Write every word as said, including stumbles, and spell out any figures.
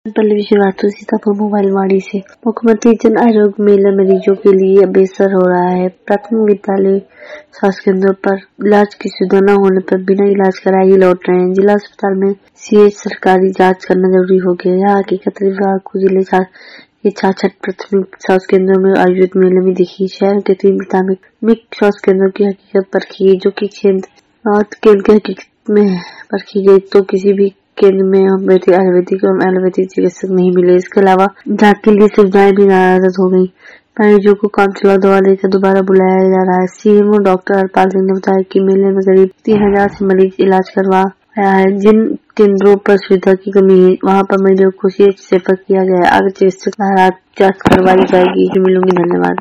पल्लवी श्रीवास्तव सीतापुर मोबाइलवाड़ी से। मुख्यमंत्री जन आरोग्य मेला मरीजों के लिए बेसर हो रहा है। प्राथमिक विद्यालय स्वास्थ्य केंद्रों पर इलाज की सुविधा न होने पर बिना इलाज कराए ही लौट रहे हैं। जिला अस्पताल में सीएच सरकारी जांच करना जरूरी हो गया। यह हकीकत रविवार को जिले के छाछठ प्राथमिक स्वास्थ्य केंद्रों में आयोजित मेले में दिखी। शहर के तीन प्राथमिक स्वास्थ्य केंद्रों की हकीकत परखी गई, जो की केंद्र की हकीकत में परखी गई तो किसी भी केंद्र में होम्योपैथिक, आयुर्वेदिक और एलोपैथिक चिकित्सक नहीं मिले। इसके अलावा जांच के लिए सुविधाएं भी नाराज हो गई। मरीजों को काम चलाओ दवा देकर दोबारा बुलाया जा रहा है। सीएमओ डॉक्टर हरपाल सिंह ने बताया कि मेले में करीब तीन हजार से मरीज इलाज करवा रहा है। जिन केंद्रों पर सुविधा की कमी है वहां पर मरीजों को सीएच रेफर किया गया है। आगे चिकित्सक जांच करवाई जाएगी। मिलूंगी, धन्यवाद।